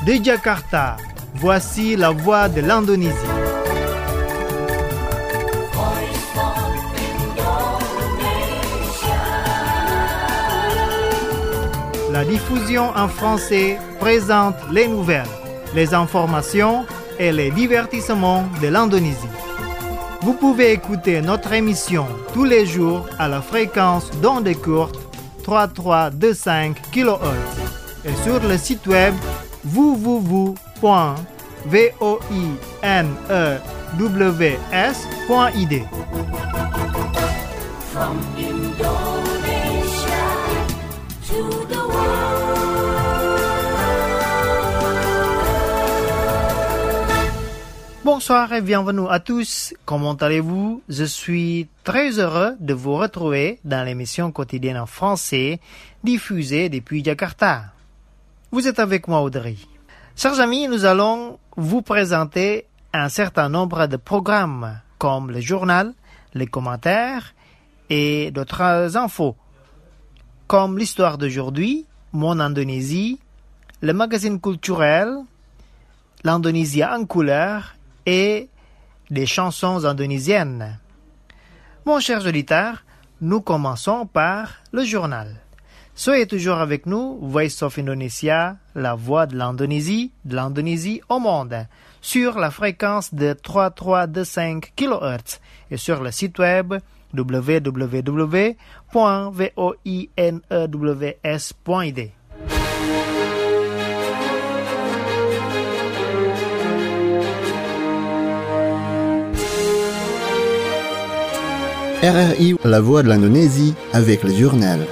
De Jakarta, voici la voix de l'Indonésie. La diffusion en français présente les nouvelles, les informations et les divertissements de l'Indonésie. Vous pouvez écouter notre émission tous les jours à la fréquence d'onde courte 3325 kHz et sur le site web www.voinews.id. From Indonesia to the Bonsoir et bienvenue à tous. Comment allez-vous? Je suis très heureux de vous retrouver dans l'émission quotidienne en français diffusée depuis Jakarta. Vous êtes avec moi, Audrey. Chers amis, nous allons vous présenter un certain nombre de programmes comme le journal, les commentaires et d'autres infos, comme l'histoire d'aujourd'hui, Mon Indonésie, le magazine culturel, l'Indonésie en couleur et des chansons indonésiennes. Mon cher auditeur, nous commençons par le journal. Soyez toujours avec nous, Voice of Indonesia, la voix de l'Indonésie au monde, sur la fréquence de 3325 kHz et sur le site web www.voinews.id. RRI, la voix de l'Indonésie, avec le journal.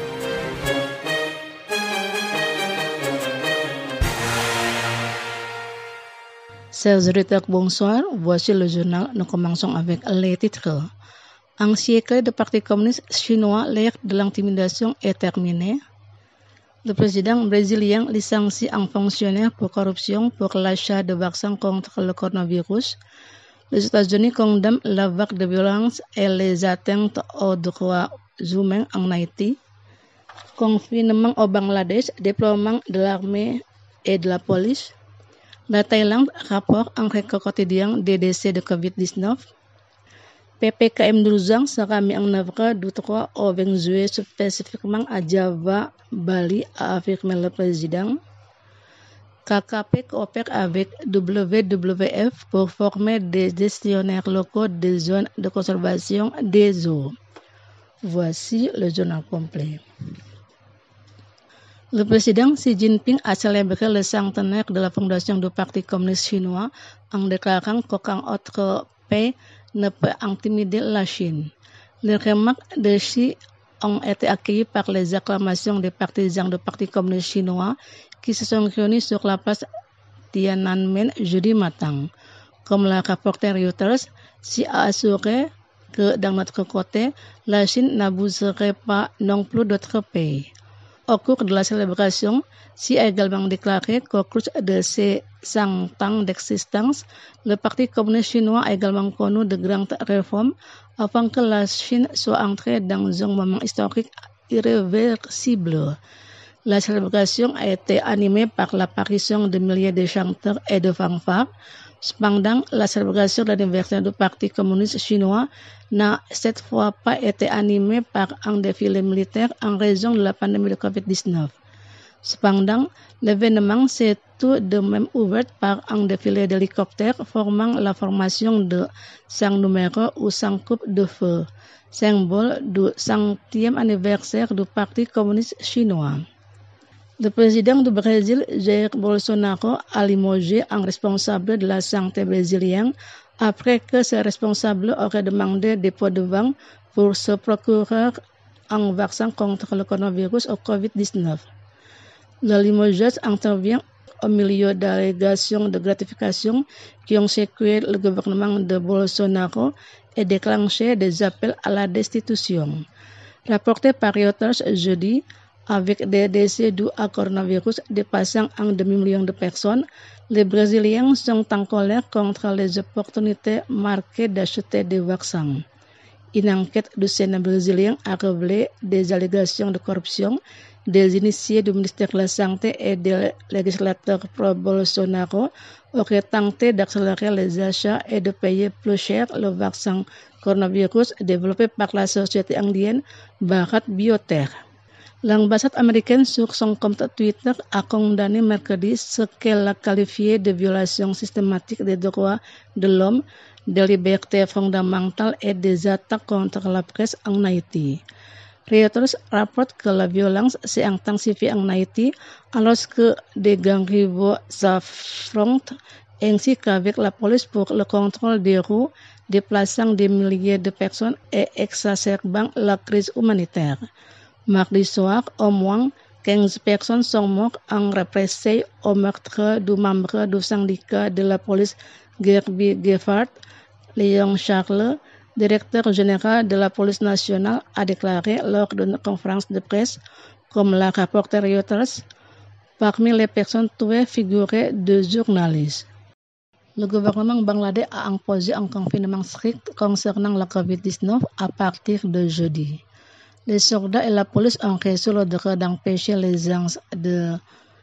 Chers auditeurs, bonsoir. Voici le journal. Nous commençons avec les titres. Un siècle de parti communiste chinois, l'ère de l'intimidation est terminée. Le président brésilien licencie un fonctionnaire pour corruption pour l'achat de vaccins contre le coronavirus. Les États-Unis condamnent la vague de violence et les atteintes aux droits humains en Haïti. Confinement au Bangladesh, déploiement de l'armée et de la police. La Thaïlande rapporte un record quotidien des décès de Covid-19. PPKM d'urgence sera mis en œuvre du 3 au 20 juillet spécifiquement à Java, Bali, a affirmé le président. KKP coopère avec WWF pour former des gestionnaires locaux des zones de conservation des eaux. Voici le journal complet. Le président Xi Jinping a célébré le centenaire de la fondation du Parti communiste chinois en déclarant qu'aucun autre pays ne peut intimider la Chine. Les remarques de Xi ont été accueillies par les acclamations des partisans du Parti communiste chinois qui se sont réunis sur la place Tiananmen jeudi matin. Comme l'a rapporté Reuters, Xi a assuré que d'un autre côté, la Chine n'abuserait pas non plus d'autres pays. Au cours de la célébration, Xi a également déclaré qu'au cours de ses 100 ans d'existence, le Parti communiste chinois a également connu de grandes réformes afin que la Chine soit entrée dans un moment historique irréversible. La célébration a été animée par l'apparition de milliers de chanteurs et de fanfares. Cependant, la célébration de l'anniversaire du Parti communiste chinois n'a cette fois pas été animée par un défilé militaire en raison de la pandémie de Covid-19. Cependant, l'événement s'est tout de même ouvert par un défilé d'hélicoptères formant la formation de 100 numéros ou 100 coupes de feu, symbole du 100e anniversaire du Parti communiste chinois. Le président du Brésil, Jair Bolsonaro, a limogé un responsable de la santé brésilienne après que ce responsable aurait demandé dépôt de vente pour se procurer un vaccin contre le coronavirus au Covid-19. Le limogeage intervient au milieu d'allégations de gratification qui ont secoué le gouvernement de Bolsonaro et déclenché des appels à la destitution. Rapporté par Reuters jeudi, avec des décès dus à coronavirus dépassant 1 demi-million de personnes, les Brésiliens sont en colère contre les opportunités marquées d'acheter des vaccins. Une enquête du Sénat brésilien a révélé des allégations de corruption des initiés du ministère de la Santé et des législateurs pro-Bolsonaro auraient tenté d'accélérer les achats et de payer plus cher le vaccin coronavirus développé par la société indienne Bharat Biotech. L'ambassade américaine sur son compte Twitter a condamné mercredi ce qu'elle a qualifié de violation systématique des droits de l'homme, des libertés fondamentales et des attaques contre la presse en Haïti. Reuters rapporte que la violence s'est intensifiée en Haïti alors que des gangs rivaux s'affrontent ainsi qu'avec la police pour le contrôle des roues, déplaçant des milliers de personnes et exacerbant la crise humanitaire. Mardi soir, au moins 15 personnes sont mortes en représailles au meurtre du membre du syndicat de la police Gerby Geffard. Léon Charles, directeur général de la police nationale, a déclaré lors d'une conférence de presse, comme l'a rapporté Reuters, parmi les personnes tuées figuraient 2 journalistes. Le gouvernement bangladais a imposé un confinement strict concernant la COVID-19 à partir de jeudi. Les soldats et la police ont reçu l'ordre d'empêcher les gens de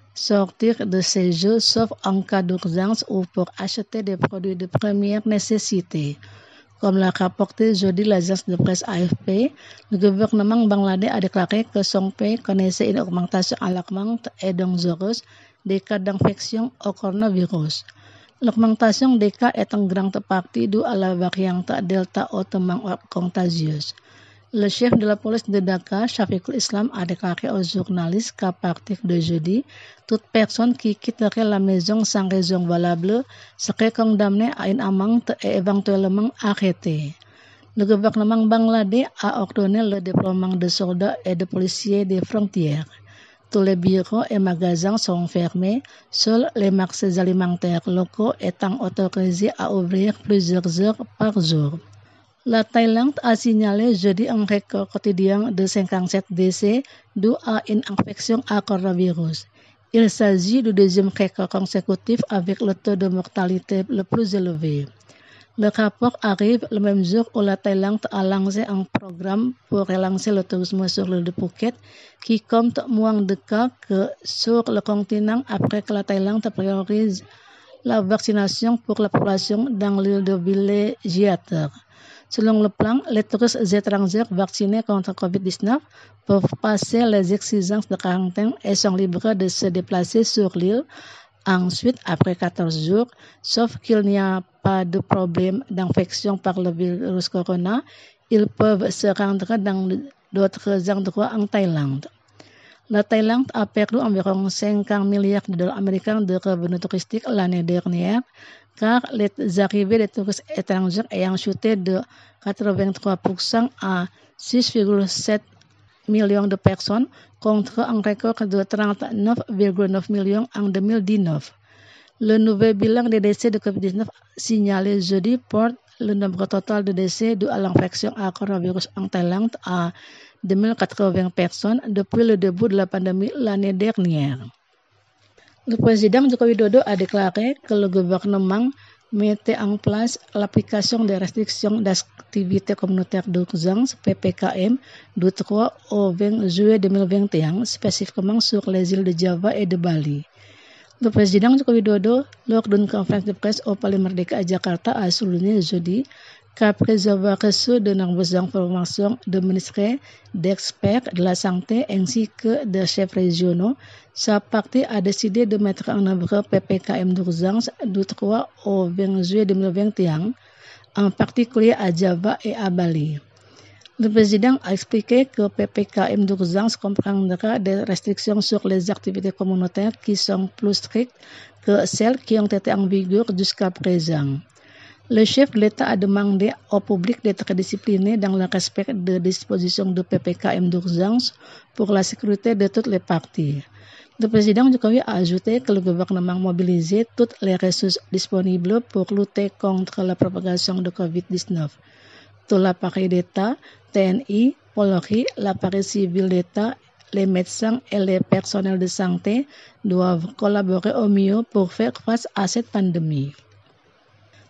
sortir de ces jeux sauf en cas d'urgence ou pour acheter des produits de première nécessité. Comme l'a rapporté jeudi l'agence de presse AFP, le gouvernement bangladais a déclaré que son pays connaissait une augmentation alarmante et dangereuse des cas d'infection au coronavirus. L'augmentation des cas est en grande partie due à la variante Delta hautement contagieuse. Le chef de la police de Dhaka, Shafiqul Islam, a déclaré aux journalistes qu'à partir de jeudi, toute personne qui quitterait la maison sans raison valable serait condamnée à une amende et éventuellement arrêtée. Le gouvernement bangladais a ordonné le déploiement de soldats et de policiers des frontières. Tous les bureaux et magasins sont fermés, seuls les marchés alimentaires locaux étant autorisés à ouvrir plusieurs heures par jour. La Thaïlande a signalé jeudi un record quotidien de 57 décès dû à une infection à coronavirus. Il s'agit du deuxième record consécutif avec le taux de mortalité le plus élevé. Le rapport arrive le même jour où la Thaïlande a lancé un programme pour relancer le tourisme sur l'île de Phuket qui compte moins de cas que sur le continent après que la Thaïlande priorise la vaccination pour la population dans l'île de villégiature. Selon le plan, les touristes étrangers vaccinés contre COVID-19 peuvent passer les exigences de quarantaine et sont libres de se déplacer sur l'île. Ensuite, après 14 jours, sauf qu'il n'y a pas de problème d'infection par le virus corona, ils peuvent se rendre dans d'autres endroits en Thaïlande. La Thaïlande a perdu environ 50 milliards de dollars américains de revenus touristiques l'année dernière, car les arrivées des touristes étrangers ayant chuté de 83% à 6,7 millions de personnes contre un record de 39,9 millions en 2019. Le nouvel bilan des décès de COVID-19 signalé jeudi porte le nombre total de décès dus à l'infection à coronavirus en Thaïlande à 2080 personnes depuis le début de la pandémie l'année dernière. Le président Joko Widodo a déclaré que le gouvernement mettait en place l'application des restrictions d'activité communautaire d'urgence PPKM du 3 au 20 juillet 2021, spécifiquement sur les îles de Java et de Bali. Le président Joko Widodo, lors d'une conférence de presse au Palais Merdeka à Jakarta, a souligné jeudi qu'après avoir reçu de nombreuses informations de ministres, d'experts de la santé ainsi que de chefs régionaux, sa partie a décidé de mettre en œuvre PPKM d'urgence du 3 au 20 juillet 2021, en particulier à Java et à Bali. Le président a expliqué que PPKM d'urgence comprendra des restrictions sur les activités communautaires qui sont plus strictes que celles qui ont été en vigueur jusqu'à présent. Le chef de l'État a demandé au public d'être discipliné dans le respect des dispositions de PPKM d'urgence pour la sécurité de toutes les parties. Le président Jokowi a ajouté que le gouvernement mobilisait toutes les ressources disponibles pour lutter contre la propagation de COVID-19. Tout l'appareil d'État, TNI, Polri, l'appareil civil d'État, les médecins et les personnels de santé doivent collaborer au mieux pour faire face à cette pandémie.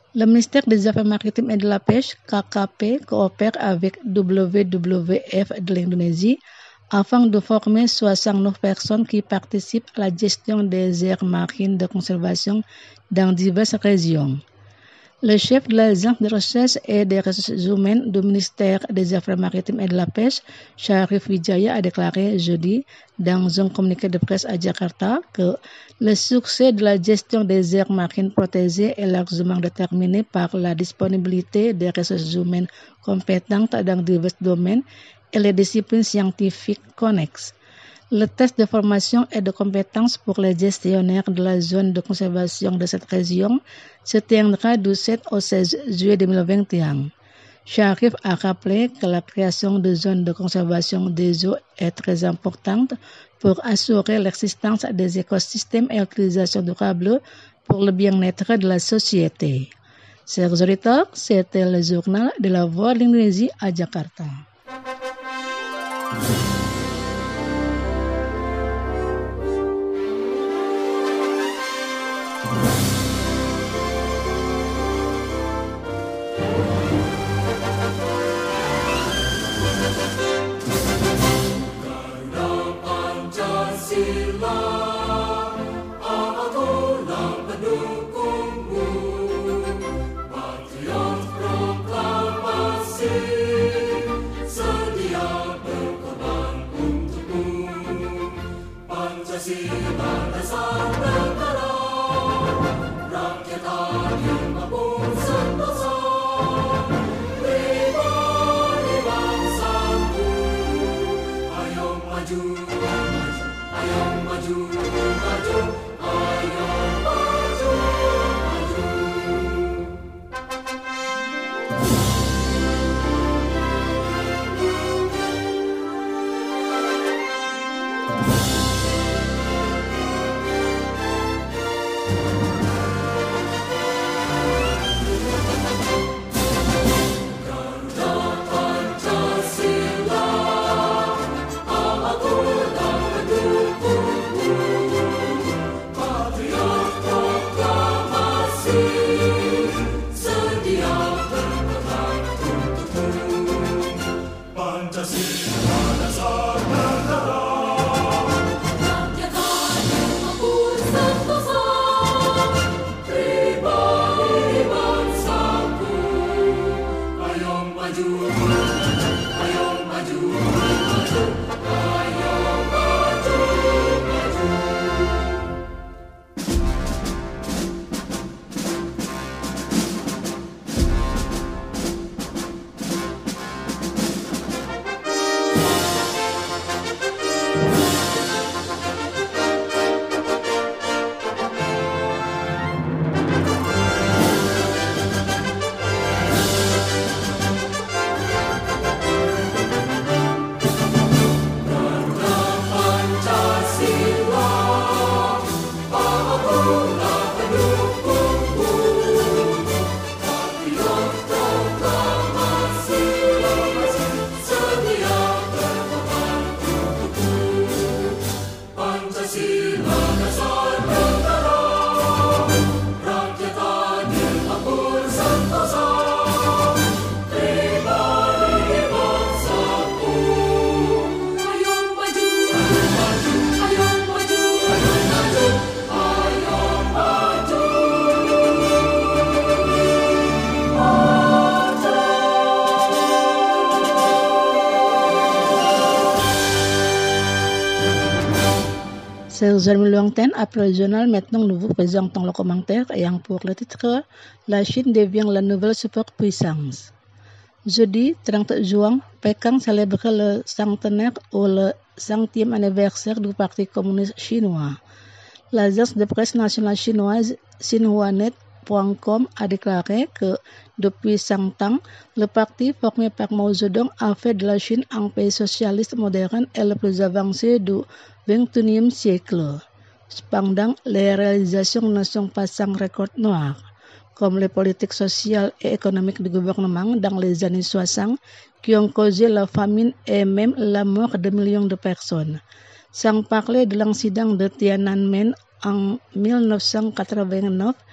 Le ministère des Affaires maritimes et de la pêche, KKP, coopère avec WWF de l'Indonésie afin de former 69 personnes qui participent à la gestion des aires marines de conservation dans diverses régions. Le chef de l'agence de recherche et des ressources humaines du ministère des Affaires maritimes et de la pêche, Sharif Wijaya, a déclaré jeudi dans un communiqué de presse à Jakarta que le succès de la gestion des aires marines protégées est largement déterminé par la disponibilité des ressources humaines compétentes dans divers domaines et les disciplines scientifiques connexes. Le test de formation et de compétences pour les gestionnaires de la zone de conservation de cette région se tiendra du 7 au 16 juillet 2021. Sharif a rappelé que la création de zones de conservation des eaux est très importante pour assurer l'existence des écosystèmes et l'utilisation durable pour le bien-être de la société. Chers auditeurs, c'était le journal de la Voix de l'Indonésie à Jakarta. Chers amis lointains, après le journal, maintenant nous vous présentons le commentaire ayant pour le titre « La Chine devient la nouvelle superpuissance ». Jeudi 30 juin, Pékin célébrait le centenaire ou le 100e anniversaire du Parti communiste chinois. L'agence de presse nationale chinoise Xinhuanet.com a déclaré que depuis 100 ans, le parti formé par Mao Zedong a fait de la Chine un pays socialiste moderne et le plus avancé du XXIe siècle. Cependant, les réalisations ne sont pas sans record noir, comme les politiques sociales et économiques du gouvernement dans les années 60 qui ont causé la famine et même la mort de millions de personnes. Sans parler de l'incident de Tiananmen en 1989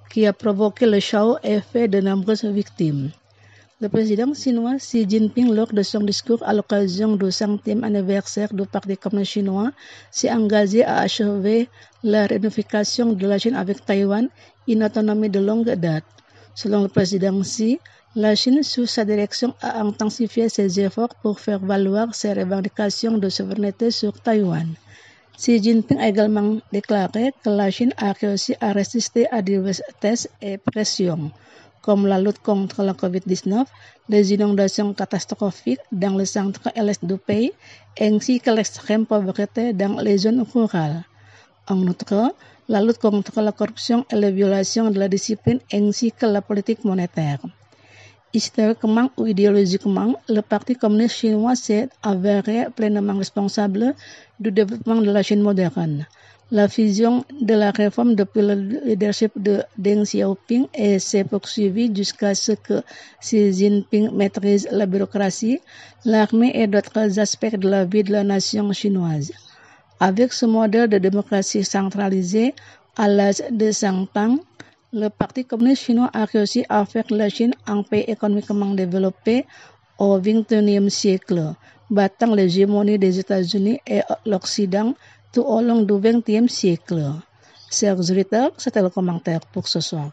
qui a provoqué le chaos et fait de nombreuses victimes. Le président chinois Xi Jinping, lors de son discours à l'occasion du 100e anniversaire du Parti communiste chinois, s'est engagé à achever la réunification de la Chine avec Taïwan, une autonomie de longue date. Selon le président Xi, la Chine, sous sa direction, a intensifié ses efforts pour faire valoir ses revendications de souveraineté sur Taïwan. Xi Jinping a également déclaré que la Chine a réussi à résister à diverses tests et pressions, comme la lutte contre la COVID-19, les inondations catastrophiques dans le centre et l'est du pays, ainsi que l'extrême pauvreté dans les zones rurales. En outre, la lutte contre la corruption et les violations de la discipline ainsi que la politique monétaire. Historiquement ou idéologiquement, le Parti communiste chinois s'est avéré pleinement responsable du développement de la Chine moderne. La fusion de la réforme depuis le leadership de Deng Xiaoping et s'est poursuivie jusqu'à ce que Xi Jinping maîtrise la bureaucratie, l'armée et d'autres aspects de la vie de la nation chinoise. Avec ce modèle de démocratie centralisée, à l'âge de 100 ans, le Parti communiste chinois a réussi à faire la Chine un pays économiquement développé au XXIe siècle, battant l'hégémonie des États-Unis et l'Occident tout au long du XXe siècle. Chers auditeurs, c'était le commentaire pour ce soir.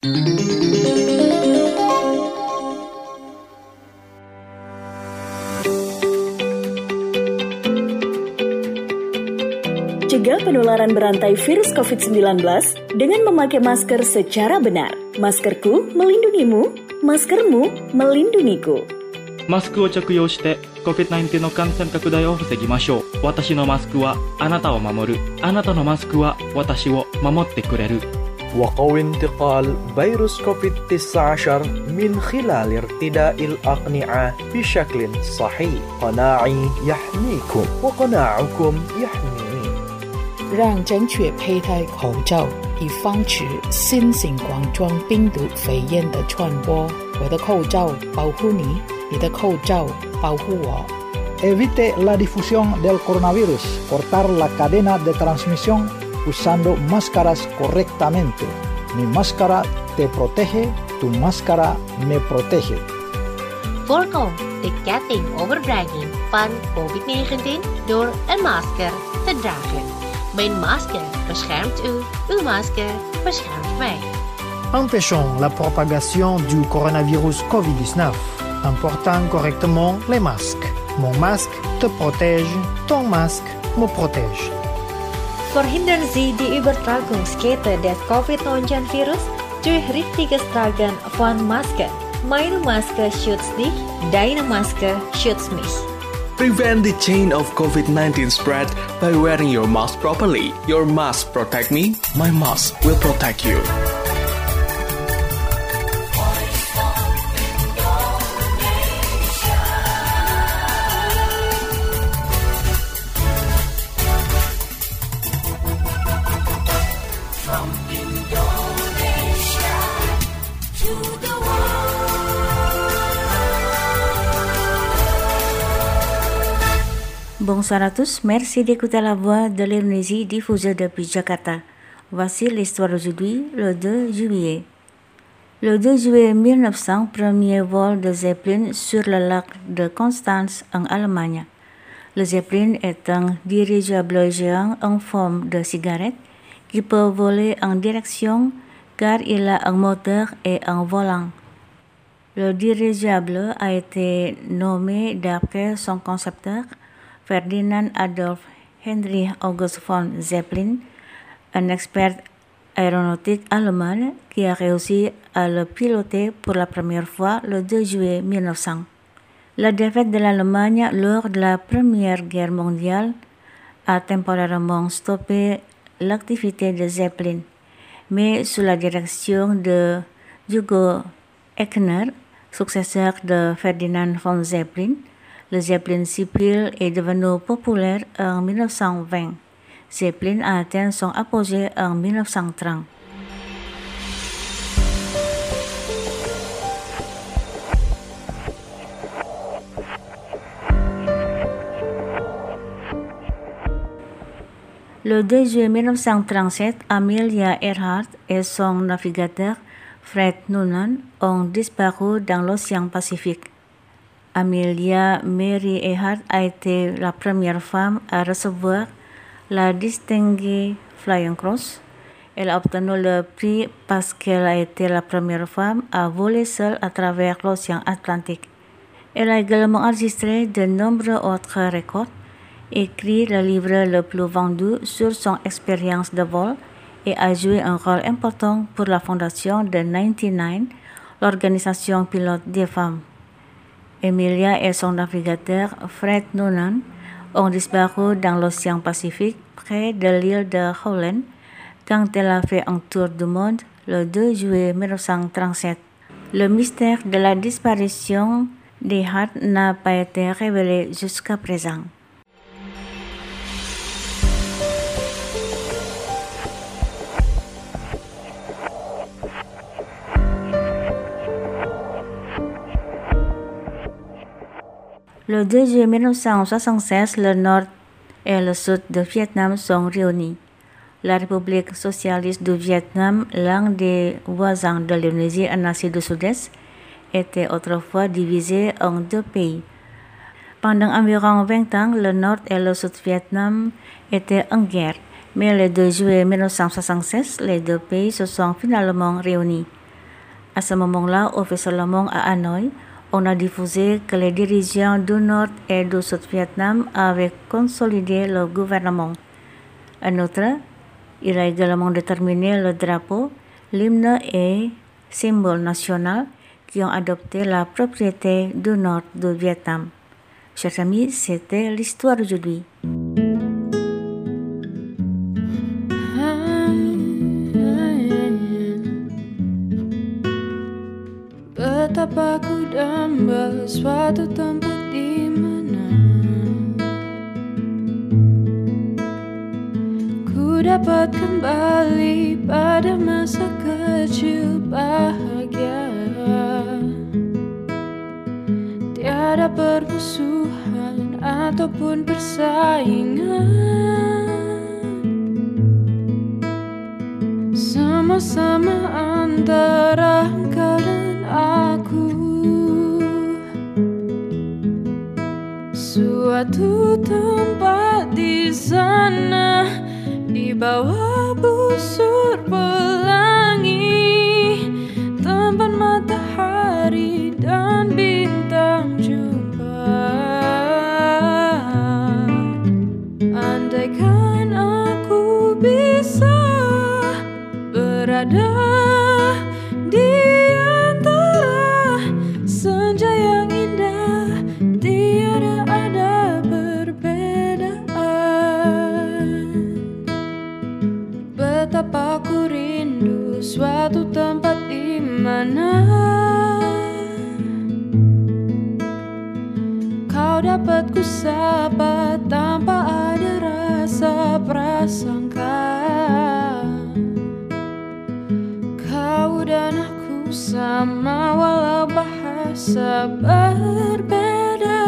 Cegah penularan berantai virus COVID-19 dengan memakai masker secara benar. Maskerku melindungimu, maskermu melindungiku. マスクを着用して COVID-19 の感染拡大を防ぎましょう。私のマスクはあなたを守る。あなたのマスクは私を守ってくれる。 وقوي انتقال فيروس كوفيد-19 من خلال ارتداء الأقنعة بشكل صحيح. قناعي يحميكم وقناعكم يحميني. 让正确佩戴口罩，以防止新型冠状病毒肺炎的传播。我的口罩保护你，你的口罩保护我。 Evite la difusión del coronavirus. Cortar la cadena de transmisión usando máscaras correctamente. Mi máscara te protege, tu máscara me protege. Voorkom de ketting overbrenging van COVID-19 door een masker te dragen. Mijn masker beschermt u, uw masker beschermt mij. Empêchons la propagation du coronavirus COVID-19 en portant correctement les masques. Mon masque te protège, ton masque me protège. Verhindern Sie die Übertragungskette des Covid-19-Virus durch richtiges Tragen von Masken. Meine Maske schützt dich, deine Maske schützt mich. Prevent the chain of COVID-19 spread by wearing your mask properly. Your mask protect me, my mask will protect you. Bonsoir à tous, merci d'écouter la voix de l'Indonésie diffusée depuis Jakarta. Voici l'histoire d'aujourd'hui, le 2 juillet. Le 2 juillet 1900, premier vol de Zeppelin sur le lac de Constance en Allemagne. Le Zeppelin est un dirigeable géant en forme de cigarette qui peut voler en direction car il a un moteur et un volant. Le dirigeable a été nommé d'après son concepteur, Ferdinand Adolf Heinrich August von Zeppelin, un expert aéronautique allemand qui a réussi à le piloter pour la première fois le 2 juillet 1900. La défaite de l'Allemagne lors de la Première Guerre mondiale a temporairement stoppé l'activité de Zeppelin, mais sous la direction de Hugo Echner, successeur de Ferdinand von Zeppelin, le Zeppelin civil est devenu populaire en 1920. Zeppelin a atteint son apogée en 1930. Le 2 juillet 1937, Amelia Earhart et son navigateur Fred Noonan ont disparu dans l'océan Pacifique. Amelia Mary Earhart a été la première femme à recevoir la distinguée Flying Cross. Elle a obtenu le prix parce qu'elle a été la première femme à voler seule à travers l'océan Atlantique. Elle a également enregistré de nombreux autres records, écrit le livre le plus vendu sur son expérience de vol et a joué un rôle important pour la fondation de 99, l'organisation pilote des femmes. Amelia et son navigateur Fred Noonan ont disparu dans l'océan Pacifique près de l'île de Howland quand elle a fait un tour du monde le 2 juillet 1937. Le mystère de la disparition des Hart n'a pas été révélé jusqu'à présent. Le 2 juillet 1976, le nord et le sud de Vietnam sont réunis. La République socialiste du Vietnam, l'un des voisins de l'Indonésie en Asie du Sud-Est, était autrefois divisée en deux pays. Pendant environ 20 ans, le nord et le sud Vietnam étaient en guerre, mais le 2 juillet 1976, les deux pays se sont finalement réunis. À ce moment-là, officiellement à Hanoï, on a diffusé que les dirigeants du Nord et du Sud Vietnam avaient consolidé le gouvernement. En outre, il a également déterminé le drapeau, l'hymne et symbole national qui ont adopté la propriété du Nord du Vietnam. Chers amis, c'était l'histoire d'aujourd'hui. Betapa ku damba suatu tempat di mana ku dapat kembali pada masa kecil bahagia. Tiada permusuhan ataupun persaingan, sama-sama antara engkau dan aku. Suatu tempat di sana, di bawah busur pelangi, tempat matahari dan bintang jumpa. Andaikan aku bisa berada di antara senja yang indah, tiada ada perbedaan. Betapa ku rindu suatu tempat di mana kau dapat ku sapa tanpa ada rasa prasangka. Kau dan aku sama walau bahasa berbeda,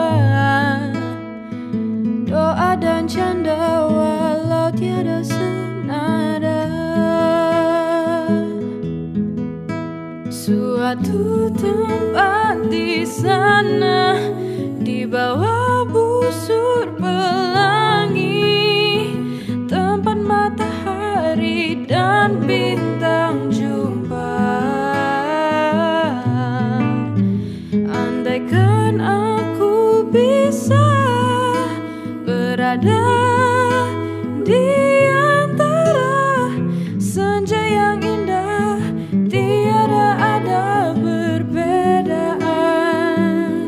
doa dan canda walau tiada senada. Suatu tempat di sana, di bawah busur pelangi, tempat matahari dan bintang jumpa. Andaikan aku bisa berada di antara senja yang indah, tiada ada perbedaan.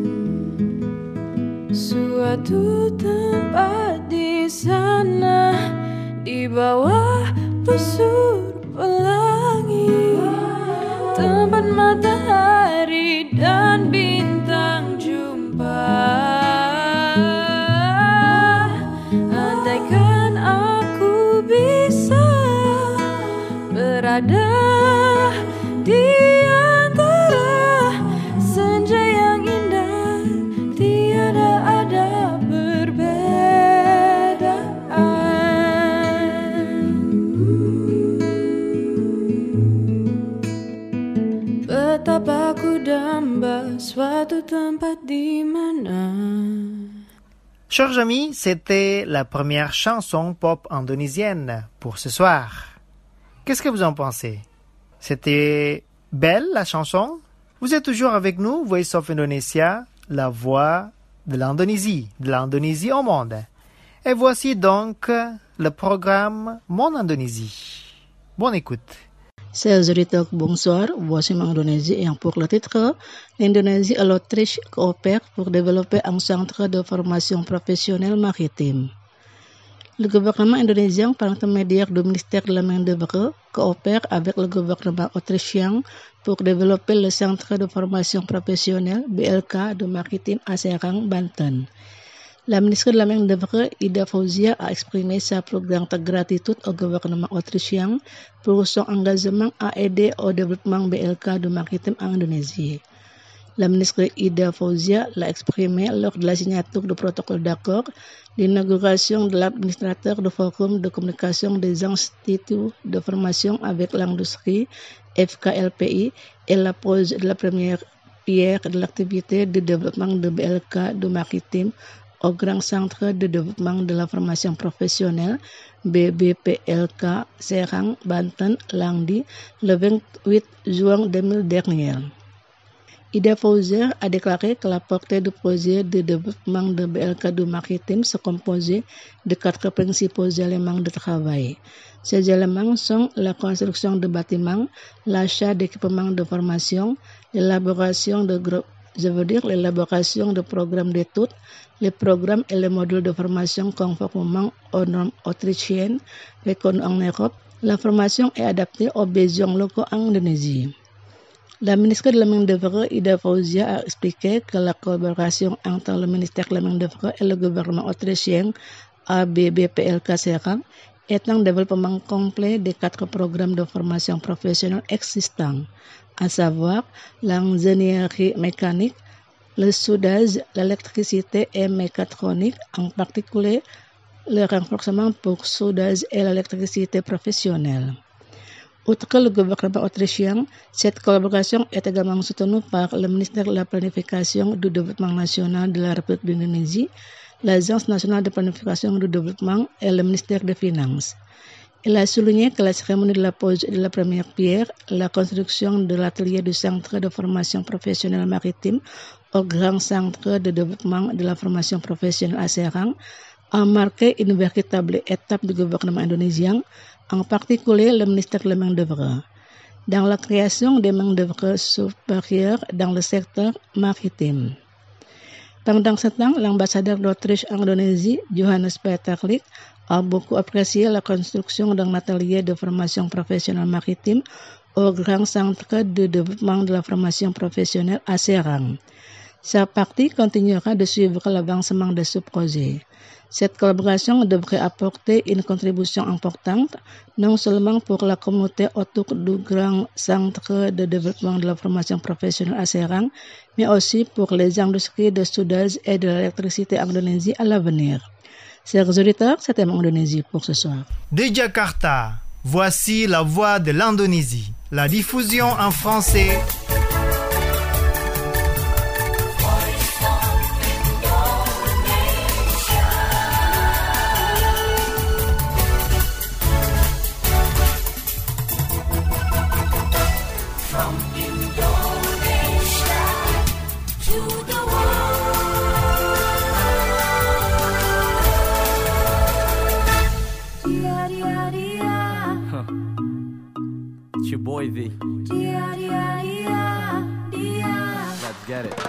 Suatu tempat di sana, di bawah busur pelangi, tempat matahari dan bintang jumpa. Andaikan aku bisa berada di antara senja yang indah, tiada ada perbedaan. Betapa ku damba suatu tempat di mana. Chers amis, c'était la première chanson pop indonésienne pour ce soir. Qu'est-ce que vous en pensez? C'était belle la chanson? Vous êtes toujours avec nous, Voice of Indonesia, la voix de l'Indonésie au monde. Et voici donc le programme Mon Indonésie. Bonne écoute. Chers auditeurs, bonsoir. Voici Mon Indonésie et pour le titre, l'Indonésie et l'Autriche coopèrent pour développer un centre de formation professionnelle maritime. Le gouvernement indonésien, par l'intermédiaire du ministère de la Main-d'œuvre, coopère avec le gouvernement autrichien pour développer le centre de formation professionnelle BLK de maritime à Serang, Banten. La ministre de la Main-d'œuvre, Ida Fauzia, a exprimé sa plus grande gratitude au gouvernement autrichien pour son engagement à aider au développement BLK de maritime en Indonésie. La ministre Ida Fauzia l'a exprimé lors de la signature du protocole d'accord, l'inauguration de l'administrateur du Forum de communication des instituts de formation avec l'industrie, FKLPI, et la pose de la première pierre de l'activité de développement de BLK de maritime au Grand Centre de développement de la formation professionnelle, BBPLK, Serang, Banten, lundi, le 28 juin 2000 dernier. Ida Fauzia a déclaré que la portée du projet de développement de BLK du maritime se composait de 4 principaux éléments de travail. Ces éléments sont la construction de bâtiments, l'achat d'équipements de formation, l'élaboration de programmes d'études, les programmes et les modules de formation conformément aux normes autrichiennes reconnues en Europe. La formation est adaptée aux besoins locaux en Indonésie. La ministre de la Main-d'œuvre, Ida Fauzia, a expliqué que la collaboration entre le ministère de la Main-d'œuvre et le gouvernement autrichien ABBPLK Serang est un développement complet des 4 programmes de formation professionnelle existants, à savoir l'ingénierie mécanique, le soudage, l'électricité et mécatronique, en particulier le renforcement pour soudage et l'électricité professionnelle. Outre le gouvernement autrichien, cette collaboration est également soutenue par le ministère de la Planification du Développement National de la République d'Indonésie, l'Agence nationale de planification du développement et le ministère des Finances. Il a souligné que la cérémonie de la pose de la première pierre, la construction de l'atelier du Centre de formation professionnelle maritime au Grand Centre de développement de la formation professionnelle à Serang, a marqué une véritable étape du gouvernement indonésien, en particulier le ministère de la Main-d'œuvre, dans la création des main-d'œuvre supérieures dans le secteur maritime. Pendant ce temps, l'ambassadeur d'Autriche en Indonésie, Johannes Peterlich, a beaucoup apprécié la construction d'un atelier de formation professionnelle maritime au Grand Centre de développement de la formation professionnelle à Serang. Sa partie continuera de suivre l'avancement de ce projet. Cette collaboration devrait apporter une contribution importante, non seulement pour la communauté autour du Grand Centre de développement de la formation professionnelle à Serang, mais aussi pour les industries de soudage et de l'électricité en Indonésie à l'avenir. Chers auditeurs, c'était Mon Indonésie pour ce soir. De Jakarta, voici la voix de l'Indonésie, la diffusion en français. Your boy V. Let's get it.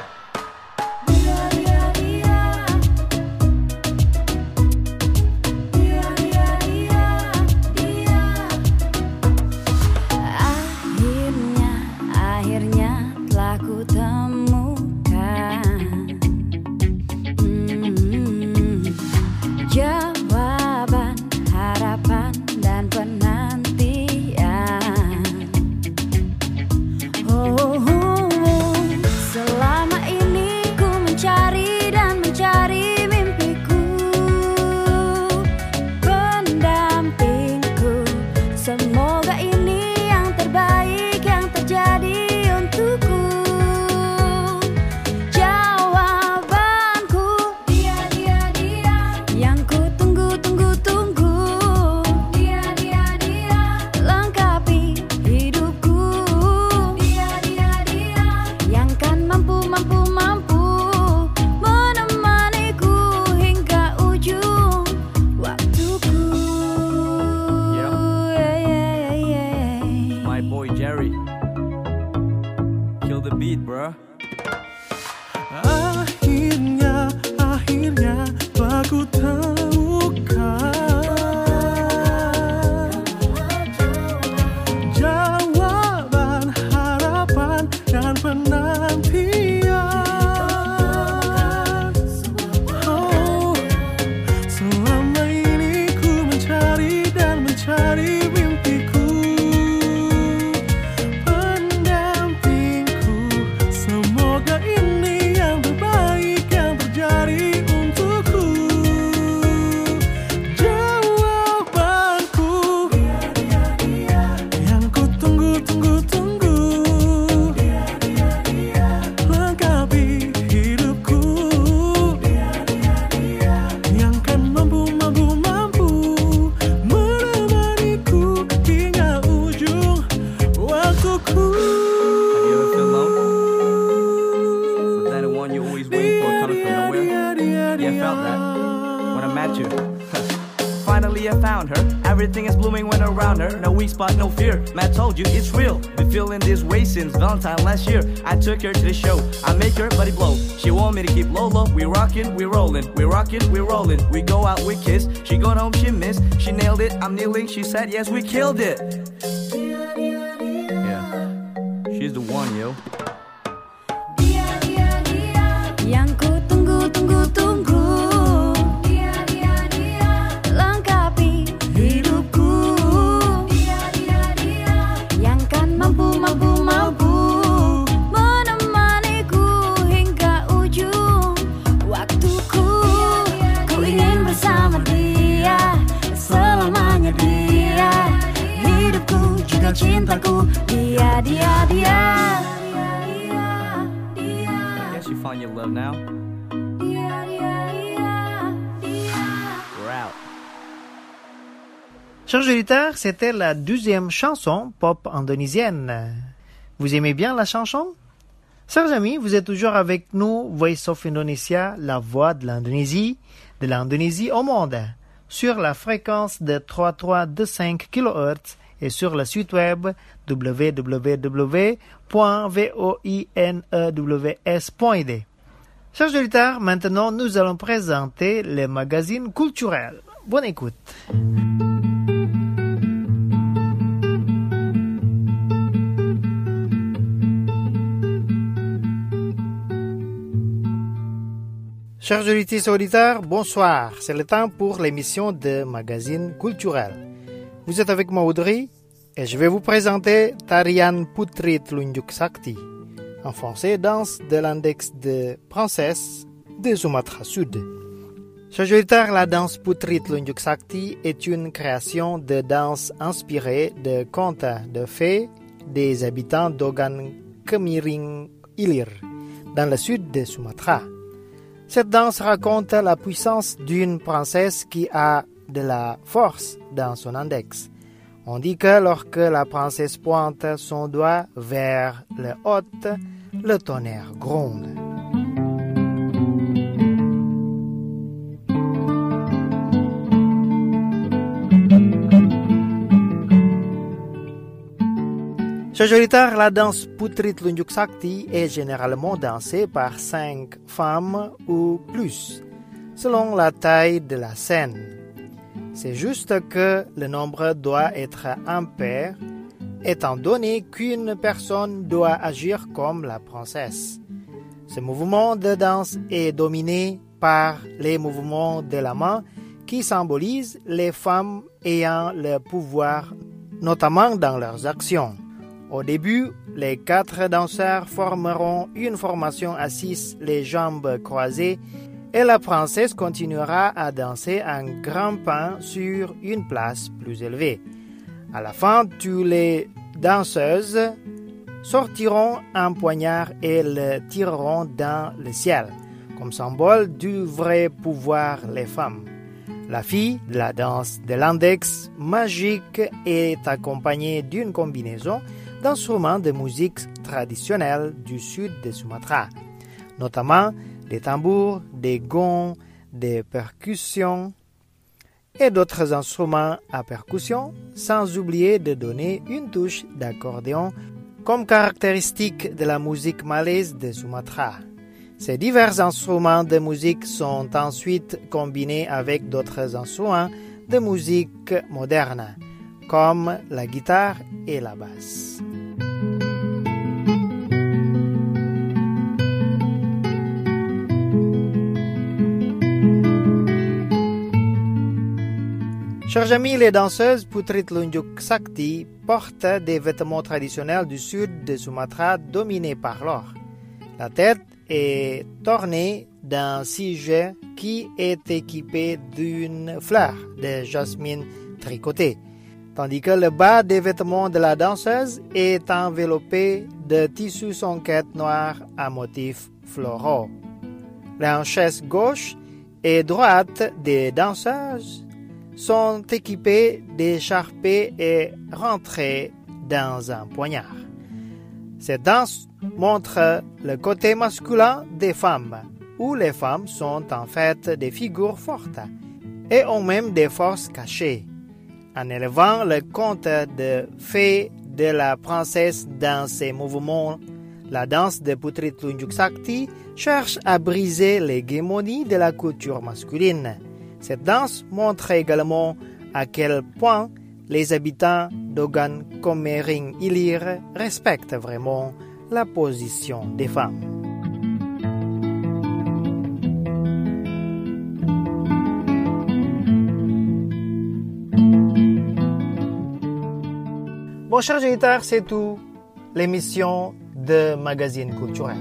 felt that when I met you. Finally I found her. Everything is blooming when around her. No weak spot, no fear. Matt told you it's real. Been feeling this way since Valentine last year. I took her to the show. I make her body blow. She want me to keep low low. We rockin', we rollin'. We rockin', we rollin'. We go out, we kiss. She got home, she missed. She nailed it. I'm kneeling. She said yes, we killed it. Yeah, she's the one, yo. Yang ku tunggu, tunggu, tunggu. Lengkapi hidupku. Yang kan mampu, mampu, mampu menemaniku hingga ujung waktuku. Ku ingin bersama dia, selamanya dia. Hidupku juga cintaku, dia, dia, dia. You find your love now? We're out. Chers auditeurs, c'était la 12e chanson pop indonésienne. Vous aimez bien la chanson? Chers amis, vous êtes toujours avec nous, Voice of Indonesia, la voix de l'Indonésie au monde, sur la fréquence de 3325 kHz et sur le site web www.voinews.id. Chers auditeurs, maintenant nous allons présenter les magazines culturels. Bonne écoute. Chers auditeurs, bonsoir. C'est le temps pour l'émission de magazine culturel. Vous êtes avec moi Audrey et je vais vous présenter Tarian Putri Telunjuk Sakti, en français danse de l'index de princesse de Sumatra Sud. Chers auditeurs, la danse Putri Telunjuk Sakti est une création de danse inspirée de contes de fées des habitants d'Ogan Kemiring Ilir, dans le sud de Sumatra. Cette danse raconte la puissance d'une princesse qui a de la force dans son index. On dit que lorsque la princesse pointe son doigt vers le haut, le tonnerre gronde. Chers auditeurs, la danse Putri Telunjuk Sakti est généralement dansée par 5 femmes ou plus, selon la taille de la scène. C'est juste que le nombre doit être impair, étant donné qu'une personne doit agir comme la princesse. Ce mouvement de danse est dominé par les mouvements de la main qui symbolisent les femmes ayant le pouvoir, notamment dans leurs actions. Au début, les 4 danseurs formeront une formation assise, les jambes croisées, et la princesse continuera à danser en grimpant sur une place plus élevée. À la fin, toutes les danseuses sortiront un poignard et le tireront dans le ciel, comme symbole du vrai pouvoir des femmes. La fille de la danse de l'index magique est accompagnée d'une combinaison d'instruments de musique traditionnelle du sud de Sumatra, notamment des tambours, des gongs, des percussions et d'autres instruments à percussion, sans oublier de donner une touche d'accordéon comme caractéristique de la musique malaise de Sumatra. Ces divers instruments de musique sont ensuite combinés avec d'autres instruments de musique moderne, comme la guitare et la basse. Chers amis, les danseuses Putri Telunjuk Sakti portent des vêtements traditionnels du sud de Sumatra dominés par l'or. La tête est ornée d'un sujet qui est équipé d'une fleur de jasmine tricotée, tandis que le bas des vêtements de la danseuse est enveloppé de tissus sonquettes noirs à motifs floraux. Les hanches gauche et droite des danseuses sont équipés d'écharpes et rentrés dans un poignard. Cette danse montre le côté masculin des femmes, où les femmes sont en fait des figures fortes et ont même des forces cachées. En élevant le conte de fées de la princesse dans ses mouvements, la danse de Putri Telunjuk Sakti cherche à briser l'hégémonie de la culture masculine. Cette danse montre également à quel point les habitants d'Ogan Komering Ilir respectent vraiment la position des femmes. Bon, chers auditeurs, c'est tout. L'émission de Magazine Culturel.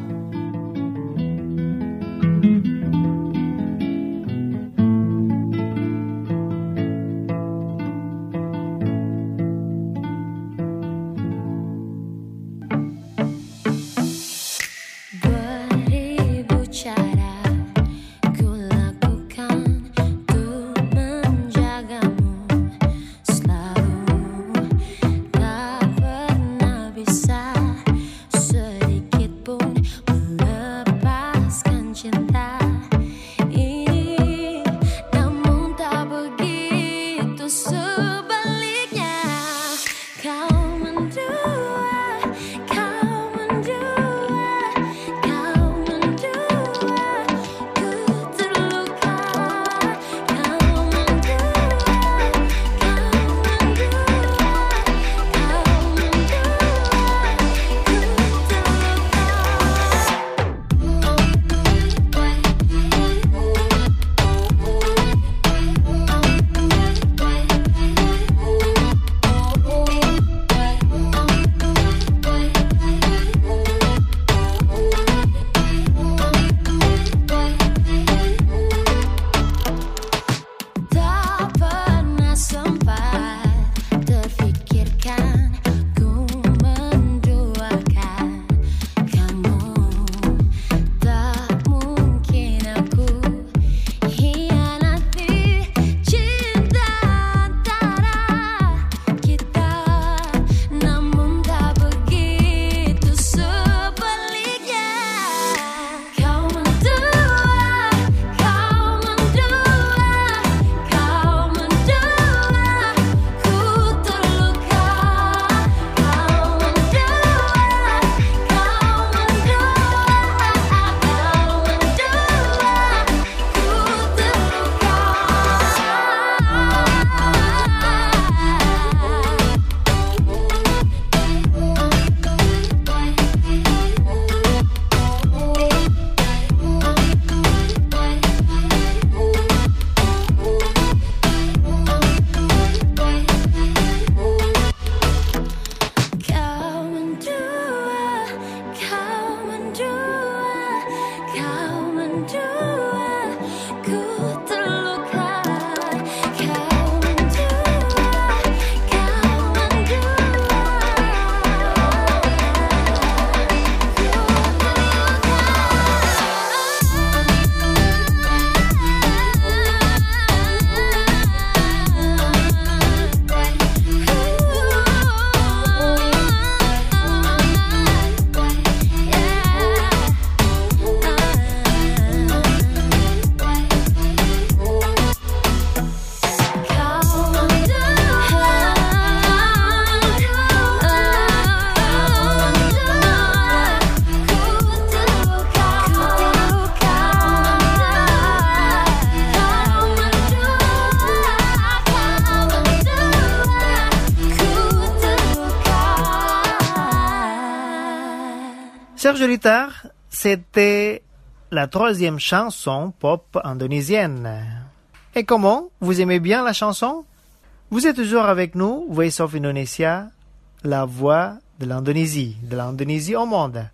Chers auditeurs, c'était la troisième chanson pop indonésienne. Et comment? Vous aimez bien la chanson? Vous êtes toujours avec nous, Voice of Indonesia, la voix de l'Indonésie au monde.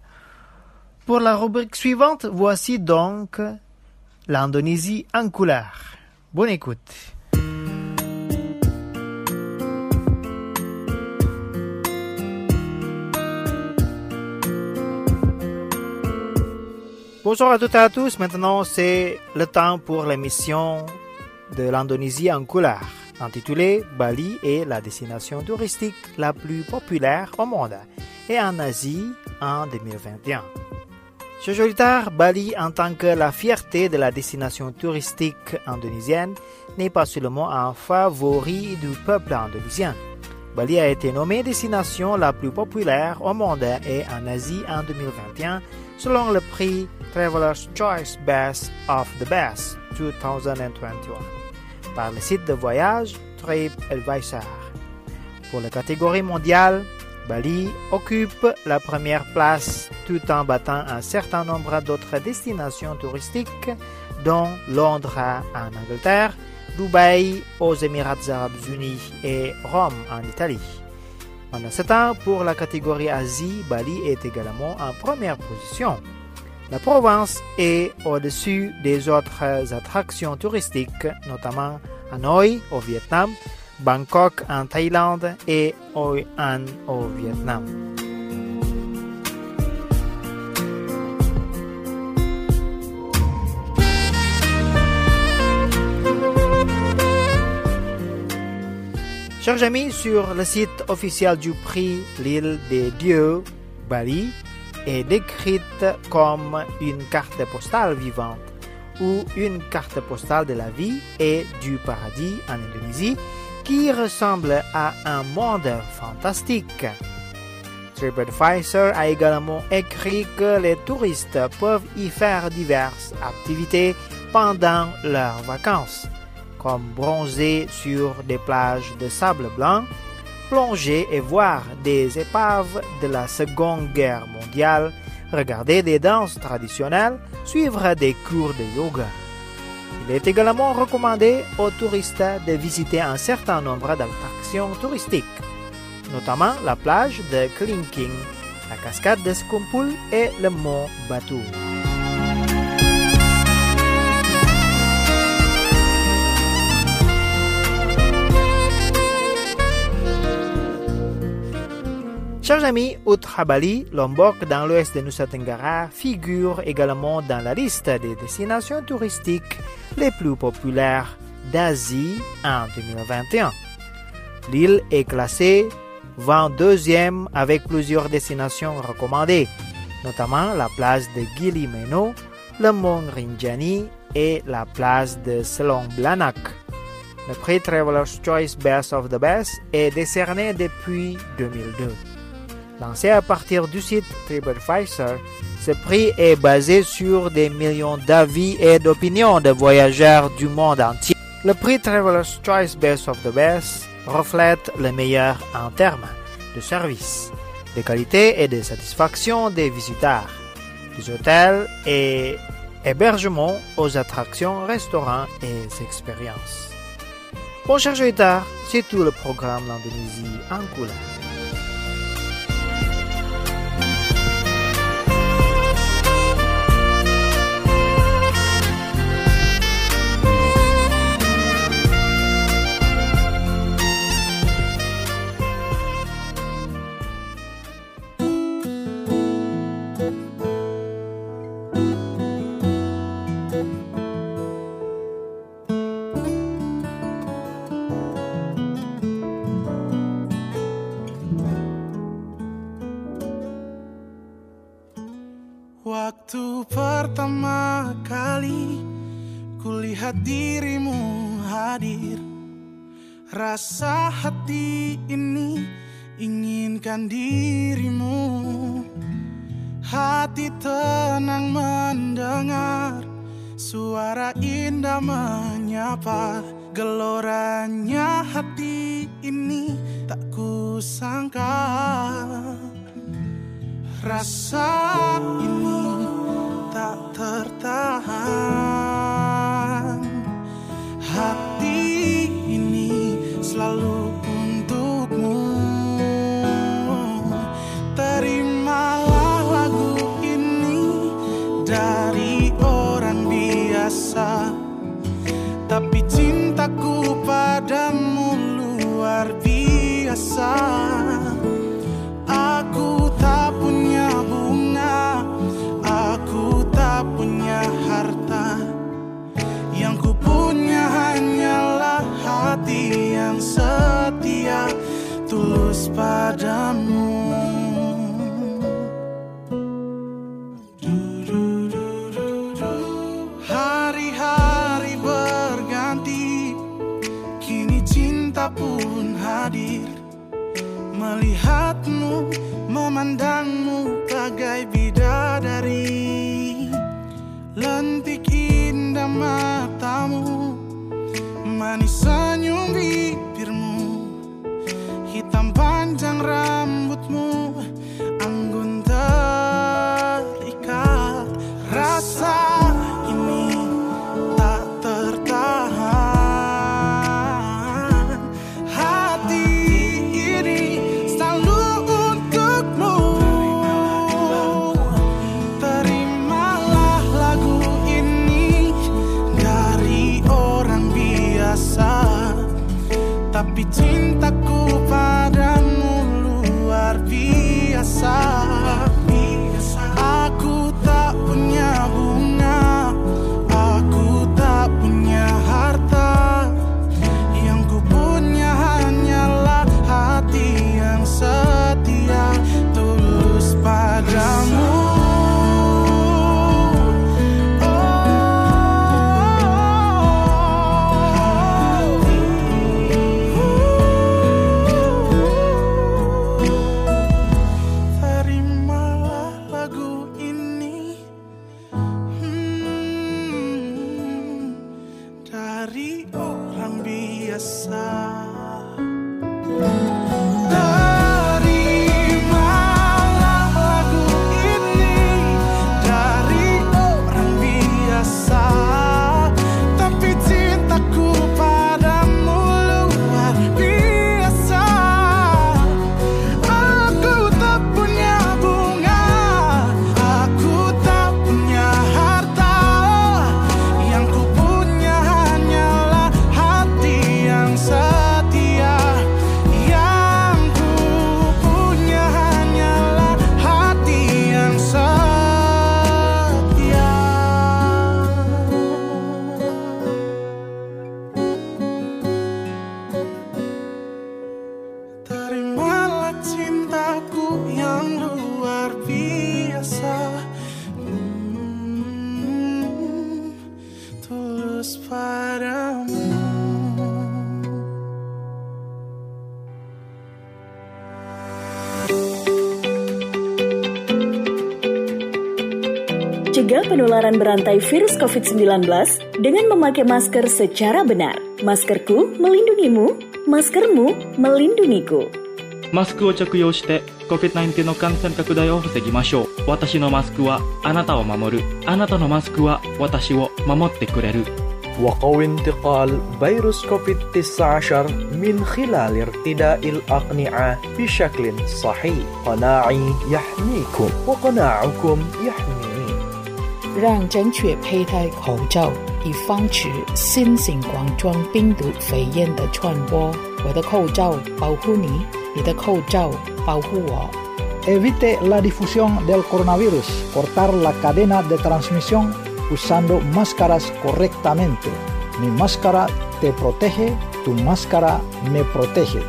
Pour la rubrique suivante, voici donc l'Indonésie en couleur. Bonne écoute. Bonjour à toutes et à tous, maintenant c'est le temps pour l'émission de l'Indonésie en couleur, intitulée Bali est la destination touristique la plus populaire au monde et en Asie en 2021. Chers auditeurs, Bali en tant que la fierté de la destination touristique indonésienne n'est pas seulement un favori du peuple indonésien. Bali a été nommée destination la plus populaire au monde et en Asie en 2021 selon le prix Traveler's Choice Best of the Best 2021 par le site de voyage TripAdvisor. Pour la catégorie mondiale, Bali occupe la première place tout en battant un certain nombre d'autres destinations touristiques dont Londres en Angleterre, Dubaï aux Émirats arabes unis et Rome en Italie. Pendant ce temps, pour la catégorie Asie, Bali est également en première position. La province est au-dessus des autres attractions touristiques, notamment Hanoi au Vietnam, Bangkok en Thaïlande et Hoi An au Vietnam. Chers amis, sur le site officiel du prix L'île des dieux, Bali est décrite comme une carte postale vivante ou une carte postale de la vie et du paradis en Indonésie qui ressemble à un monde fantastique. TripAdvisor a également écrit que les touristes peuvent y faire diverses activités pendant leurs vacances, comme bronzer sur des plages de sable blanc, plonger et voir des épaves de la Seconde Guerre mondiale, regarder des danses traditionnelles, suivre des cours de yoga. Il est également recommandé aux touristes de visiter un certain nombre d'attractions touristiques, notamment la plage de Kelingking, la cascade de Sekumpul et le mont Batu. Chers amis, outre Bali, Lombok dans l'ouest de Nusa Tenggara figure également dans la liste des destinations touristiques les plus populaires d'Asie en 2021. L'île est classée 22e avec plusieurs destinations recommandées, notamment la place de Gili Meno, le mont Rinjani et la place de Selong Blanak. Le prix Traveler's Choice Best of the Best est décerné depuis 2002. Lancé à partir du site TripAdvisor, ce prix est basé sur des millions d'avis et d'opinions de voyageurs du monde entier. Le prix Traveler's Choice Best of the Best reflète le meilleur en termes de service, de qualité et de satisfaction des visiteurs, des hôtels et hébergements aux attractions, restaurants et expériences. Bon, chers auditeurs, c'est tout le programme l'Indonésie en couleur. Waktu pertama kali kulihat dirimu hadir, rasa hati ini inginkan dirimu. Hati tenang mendengar suara indah menyapa, geloranya hati ini tak kusangka. Rasa ini tak tertahan, hati ini selalu untukmu. Terimalah lagu ini dari orang biasa, tapi cintaku padamu luar biasa. Aku tak punya bunga, aku tak punya harta, yang ku punya hanyalah hati yang setia, tulus padamu. Du-du. pun hadir, melihatmu, memandangmu bagai bidadari. Lentik indah matamu, manis senyum bibirmu, hitam panjang rambutmu, anggun terikat. Rasa ini tak tertahan, hati ini selalu untukmu. Terimalah lagu ini dari orang biasa, tapi cintaku padamu luar biasa. Aku tak punya bunga, aku tak punya harta, yang ku punya hanyalah hati yang setia, tulus padamu. Cegah penularan berantai virus COVID-19 dengan memakai masker secara benar. Maskerku melindungimu, maskermu melindungiku. マスクを着用して COVID-19 の感染拡大を防ぎましょう。私のマスクはあなたを守る。あなたのマスクは私を守ってくれる。 وقوي انتقال فيروس كوفيد-19 من خلال ارتداء الأقنعة بشكل صحيح. قناعي يحميكم وقناعكم يحميني. 让正确佩戴口罩，以防止新型冠状病毒肺炎的传播。我的口罩保护你，你的口罩保护我。 Evite la difusión del coronavirus. Cortar la cadena de transmisión usando máscaras correctamente. Mi máscara te protege, tu máscara me protege.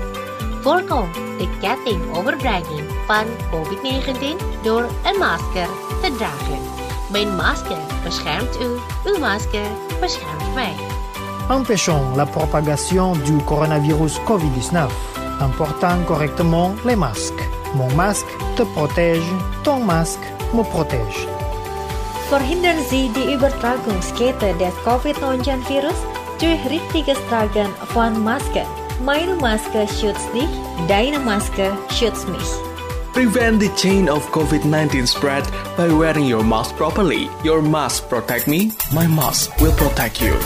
Voorkom de kettingoverdraging van COVID-19 door een masker te dragen. Mijn masker beschermt u, uw masker beschermt mij. Empêchons la propagation du coronavirus COVID-19 en portant correctement les masques. Mon masque te protège, ton masque me protège. Verhindern Sie die Übertragungskette des Covid-19-Virus durch richtiges Tragen von Masken. Meine Maske schützt dich, deine Maske schützt mich. Prevent the chain of COVID-19 spread by wearing your mask properly. Your mask protect me, my mask will protect you.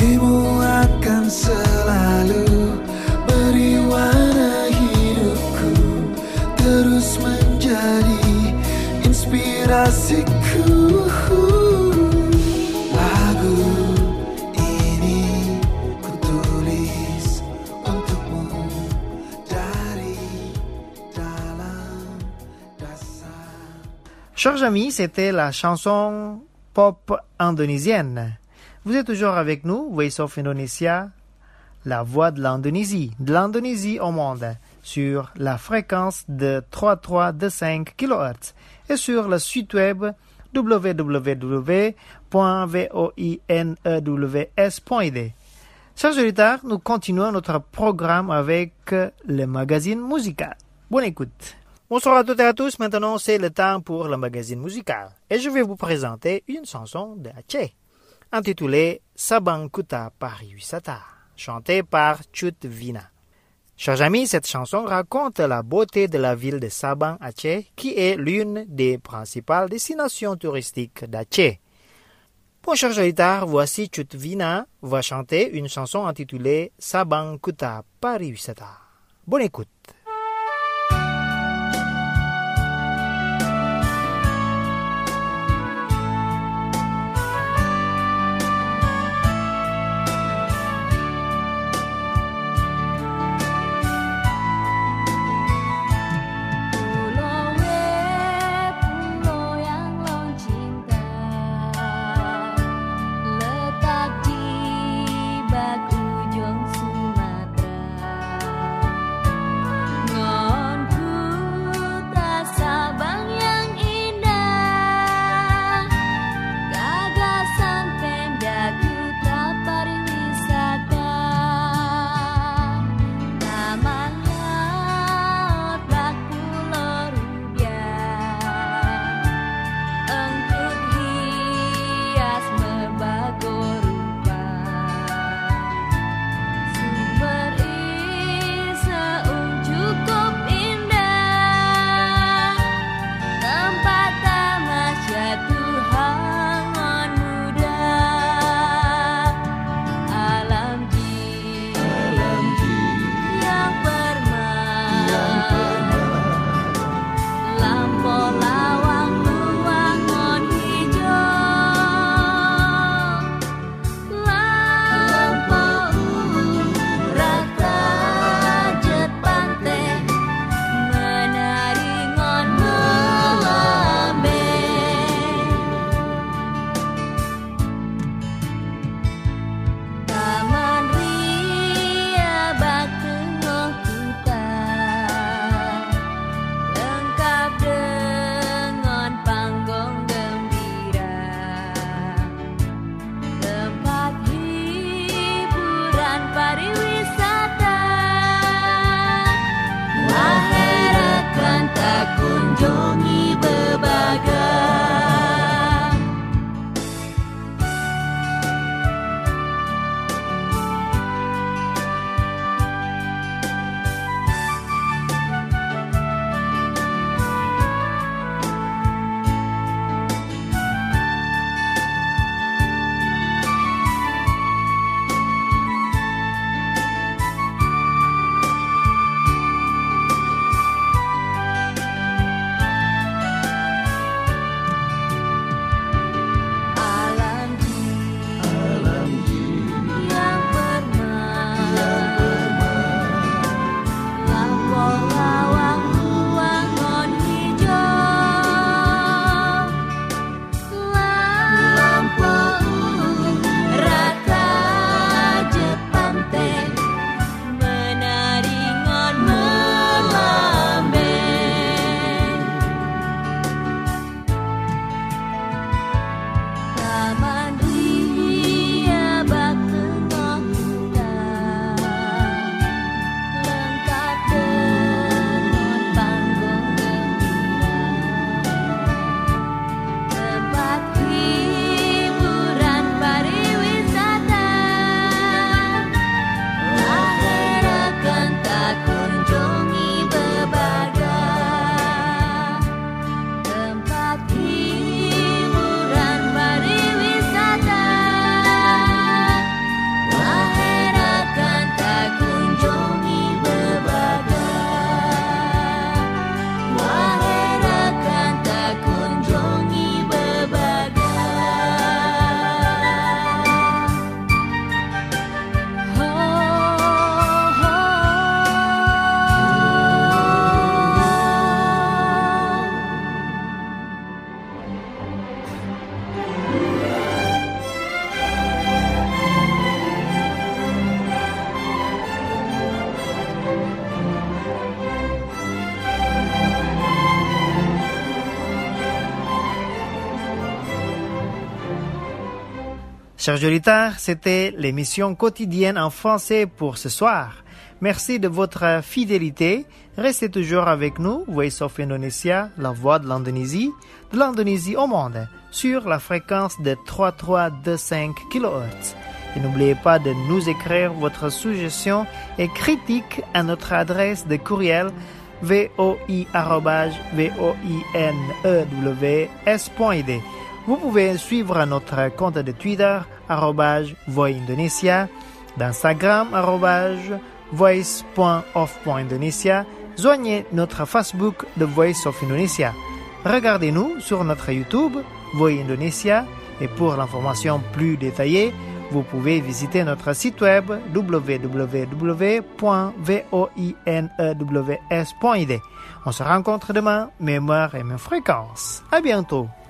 Dirimu akan selalu beri warna hidupku, terus menjadi inspirasiku. Lagu ini ku tulis untukmu dari dalam dasar. Chers amis, c'était la chanson pop indonésienne. Vous êtes toujours avec nous, Voice of Indonesia, la voix de l'Indonésie au monde, sur la fréquence de 3325 kHz et sur le site web www.voinews.id. Chers auditeurs, nous continuons notre programme avec le magazine musical. Bonne écoute. Bonsoir à toutes et à tous, maintenant c'est le temps pour le magazine musical et je vais vous présenter une chanson de Aceh intitulée Sabang Kuta Pariwisata, chantée par Cut Vina. Chers amis, cette chanson raconte la beauté de la ville de Sabang, Aceh, qui est l'une des principales destinations touristiques d'Aceh. Bon, chers auditeurs, voici Cut Vina va chanter une chanson intitulée Sabang Kuta Pariwisata. Bonne écoute. Letak di bak ujung Sumatera. Chers auditeurs, c'était l'émission quotidienne en français pour ce soir. Merci de votre fidélité. Restez toujours avec nous, Voice of Indonesia, la voix de l'Indonésie au monde, sur la fréquence de 3325 kHz. Et n'oubliez pas de nous écrire votre suggestion et critique à notre adresse de courriel voi@voinews.id. Vous pouvez suivre notre compte de Twitter @voindonesia, d'Instagram @voice.of.indonesia. Joignez notre Facebook The Voice of Indonesia. Regardez-nous sur notre YouTube Voi Indonesia et pour l'information plus détaillée, vous pouvez visiter notre site web www.voinews.id. On se rencontre demain, même heure et même fréquence. À bientôt.